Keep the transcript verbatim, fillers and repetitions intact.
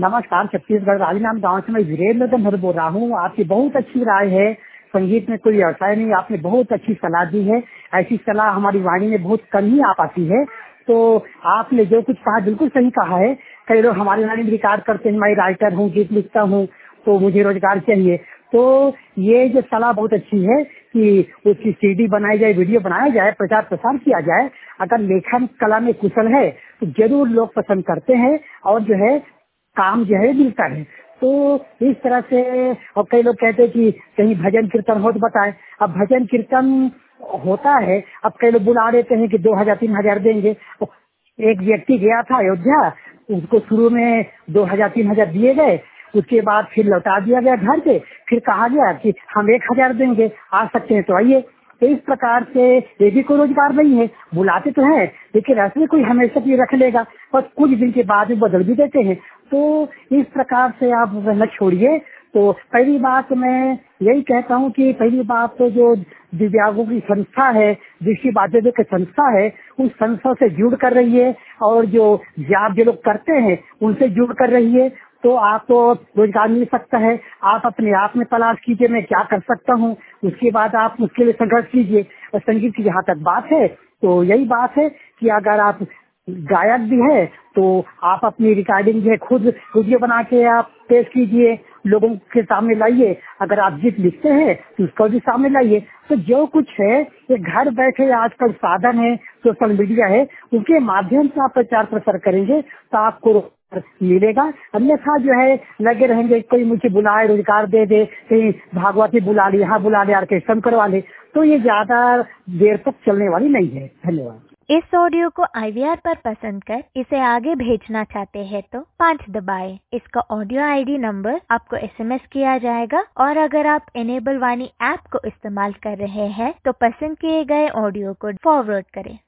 नमस्कार, छत्तीसगढ़ राजनांद गांव से मैं वीरेंद्र धनहर बोल रहा हूँ। आपकी बहुत अच्छी राय है। संगीत में कोई व्यवसाय नहीं, आपने बहुत अच्छी सलाह दी है। ऐसी सलाह हमारी वाणी में बहुत कम ही आ पाती है। तो आपने जो कुछ कहा बिल्कुल सही कहा है। कई लोग हमारी वाणी में रिकॉर्ड करते हैं, मैं राइटर हूँ, गीत लिखता हूँ, तो मुझे रोजगार चाहिए। तो ये जो सलाह बहुत अच्छी है कि उसकी सीडी बनाई जाए, वीडियो बनाया जाए, प्रचार प्रसार किया जाए। अगर लेखन कला में कुशल है तो जरूर लोग पसंद करते हैं और जो है काम जो है मिलता है। तो इस तरह से और कई लोग कहते हैं कि कहीं भजन कीर्तन हो तो बताएं। अब भजन कीर्तन होता है, अब कई लोग बुला देते हैं कि दो हजार तीन हजार देंगे। एक व्यक्ति गया था अयोध्या, उसको शुरू में दो हजार तीन हजार दिए गए, उसके बाद फिर लौटा दिया गया घर पे। फिर कहा गया कि हम एक हजार देंगे, आ सकते हैं तो आइए। तो इस प्रकार से ये भी कोई रोजगार नहीं है। बुलाते तो है लेकिन ऐसे कोई हमेशा की रख लेगा, बस कुछ दिन के बाद बदल भी देते हैं। तो इस प्रकार से आप न छोड़िए। तो पहली बात मैं यही कहता हूँ कि पहली बात तो जो दिव्यांगों की संस्था है, दृष्टि बाधितों की संस्था है, उस संस्था से जुड़ कर रही है और जो आप जो लोग करते हैं उनसे जुड़ कर रही है। तो आपको रोजगार मिल सकता है। आप अपने आप में तलाश कीजिए मैं क्या कर सकता हूँ, उसके बाद आप उसके लिए संघर्ष कीजिए। और संगीत की जहाँ तक बात है तो यही बात है कि अगर आप गायक भी है तो आप अपनी रिकॉर्डिंग जो है खुद वीडियो बना के आप पेश कीजिए, लोगों के सामने लाइए। अगर आप गीत लिखते हैं तो उसको भी सामने लाइए। तो जो कुछ है ये घर बैठे आजकल साधन है, सोशल मीडिया है, उसके माध्यम से आप प्रचार प्रसार करेंगे तो आपको रोजगार मिलेगा। अन्यथा जो है लगे रहेंगे कोई मुझे बुलाए रोजगार दे दे, कहीं भागवती बुला ले, यहाँ बुला ले, ऑर्केस्ट्रा करवा ले, तो ये ज्यादा देर तक चलने वाली नहीं है। धन्यवाद। इस ऑडियो को आई वी आर पर पसंद कर इसे आगे भेजना चाहते हैं तो पाँच दबाएं। इसका ऑडियो आई डी नंबर आपको एस एम एस किया जाएगा। और अगर आप इनेबल वाणी ऐप को इस्तेमाल कर रहे हैं तो पसंद किए गए ऑडियो को फॉरवर्ड करें।